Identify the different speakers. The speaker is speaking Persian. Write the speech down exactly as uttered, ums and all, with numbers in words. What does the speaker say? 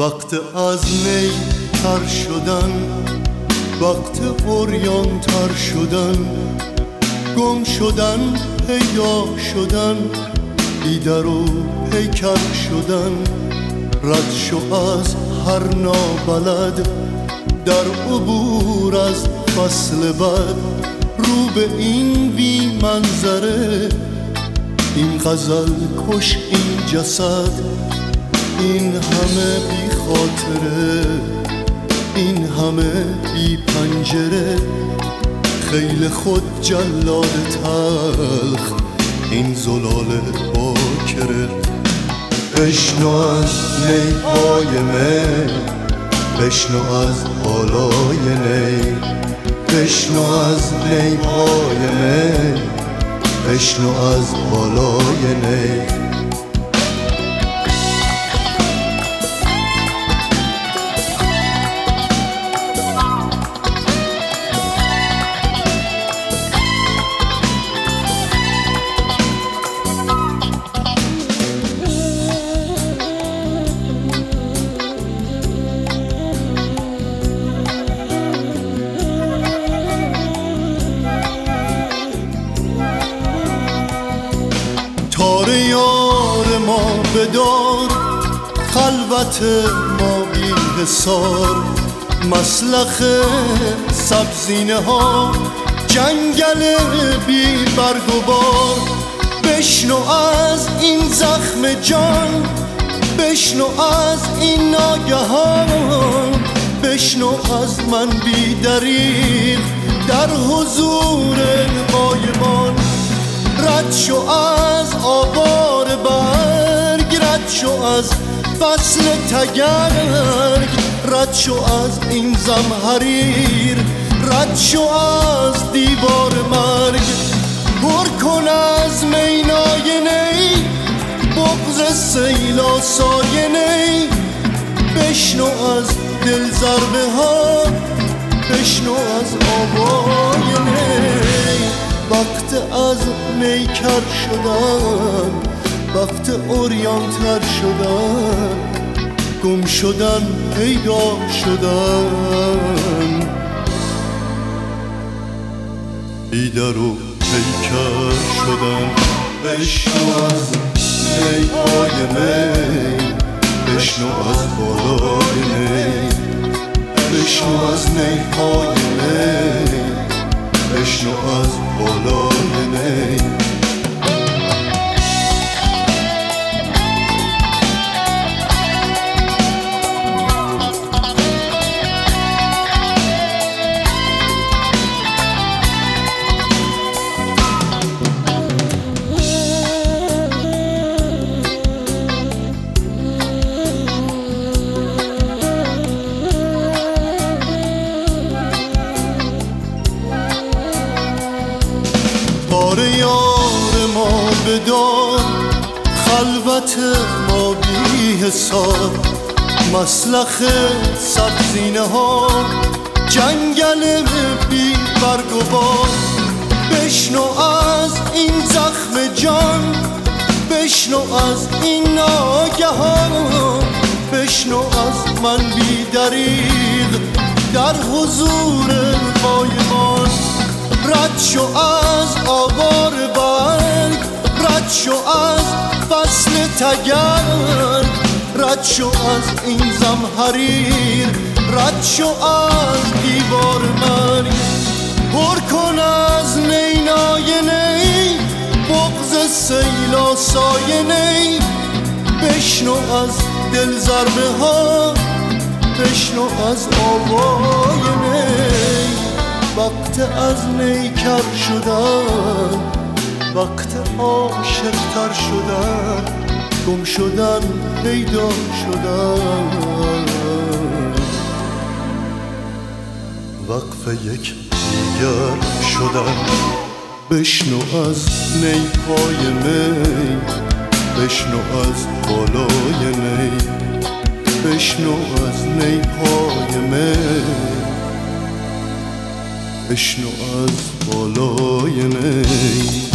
Speaker 1: وقت از نی تر شدن، وقت عریان تر شدن، گم شدن، پیدا شدن، بی در و پیکر شدن. رد شو از هر نابلد در عبور از فصل بد، رو به این بی منظره، این غزل کش این جسد، این همه بی خاطره، این همه بی پنجره. خیل خود جلاد تلخ، این زلال باکره. بشنو از نیهای می، بشنو از بالای نی، بشنو از نیهای می، بشنو از بالای نی. تار یار ما بدار، خلوت ما بی حصار، مسلخ سبزینه ها، جنگل بی برگ و بار. بشنو از این زخم جان، بشنو از این ناگهان، بشنو از من بی دریغ در حضور غایبان. رد شو از آوار برگ، رد شو از فصل تگرگ، رد شو از این زمهریر، رد شو از دیوار مرگ. پر کن از مینای نی، بغض سیل آسای نی. بشنو از دل ضربه ها، بشنو از آوای نی. وقت از نی کر شدن، وقت عریان تر شدن، گم شدن، پیدا شدن، بی در و پیکر شدن. بشنو از نیهای می، بشنو از بالای نی، بشنو از نیهای می، بشنو از بالای نی. تار یار ما بدار، خلوت ما بی حصار، مسلخ سبزینه ها، جنگل بی برگ و بار. بشنو از این زخم جان، بشنو از این ناگهان، بشنو از من بی دریغ در حضور غایبان. رد شو از آوار برگ، رد شو از فصل تگرگ، رد شو از این زمهریر، رد شو از دیوار مرگ. پر کن از نینای نی، بغض سیل آسای نی. بشنو از دل ضربه ها، بشنو از آوای نی. وقت از نی کر شدن، وقت عاشق تر شدن، گم شدن، پیدا شدن. وقف یک دیگر شدن. بشنو از نیهای می، بشنو از بالای نی، بشنو از نیهای می، بشنو از بالای نی.